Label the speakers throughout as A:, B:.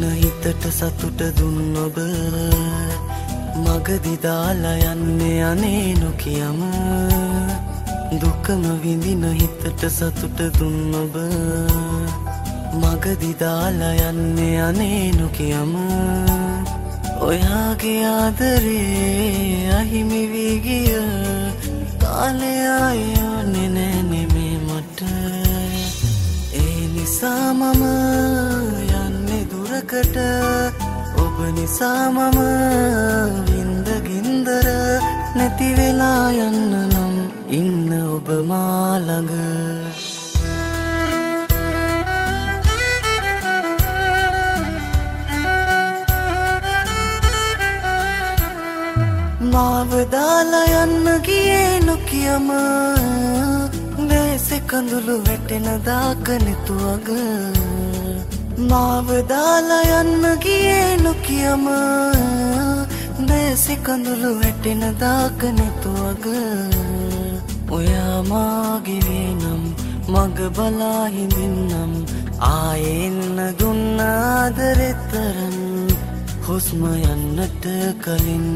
A: හිතට සතුට දුන්න ඔබ මගදි දාලා යන්නේ අනේ නොකියම දුකම විඳින හිතට සතුට දුන්න ඔබ මගදි දාලා යන්නේ අනේ නොකියම ඔයාගේ ආදරේ අහිමි වී ගිය කාලය ආයෝනේ නෑනේ මේ මට ඒ නිසා මම යන්නේ දුරකට ඔබ නිසා මම විඳ ගින්දර නැති වෙලා යන්න නම් ඉන්න ඔබ මා ළඟ මාව දාලා යන්න ගියේ නොකියම වැසේ කඳුළු වැටෙන දාක නෙතුවග මාව දාලා යන්න ගියේ නොකියම වැසේ කඳුළු වැටෙන දාක නෙතුවග ඔයා මාගේ වේනම් මග බලා හිඳින්නම් ආයේ එන්න දුන්න ආදරෙතරම් හුස්ම යන්නට කලින්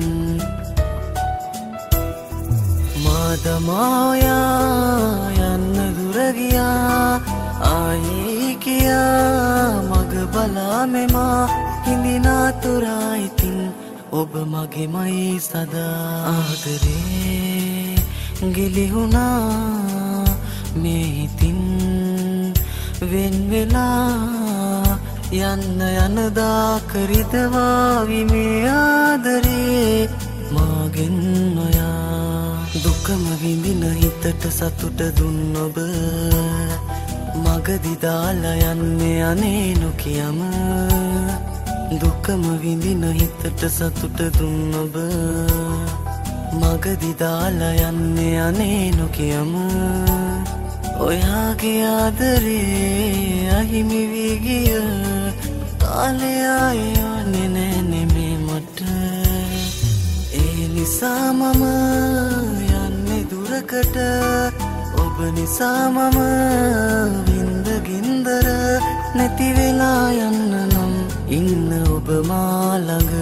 A: මාදමායා යන්න දුර ගියා ආයේ කියා මග බලා මෙමා හිඳිනාතුරා ඉතින් ඔබ මගේමයි සදා ආදරේ ගිලිහුණා මේ හිතින් වෙන් වෙලා යන්න යනදා කරිදවාවි මේ ආදරේ මාගෙන් නොයා දුකම විඳින හිතට සතුට දුන්න ඔබ මගදි දාලා යන්නේ අනේ නොකියම දුකම විඳින හිතට සතුට දුන්න ඔබ මගදි දාලා යන්නේ අනේ නොකියම ඔයාගේ ආදරේ අහිමි වී ගිය කාලය ආයෝනේ නෑනේ මේ මට ඒ නිසා මම යන්නේ දුරකට ඔබ නිසා මම විඳ ගින්දර නැති වෙලා යන්න නම් ඉන්න ඔබ මා ළඟ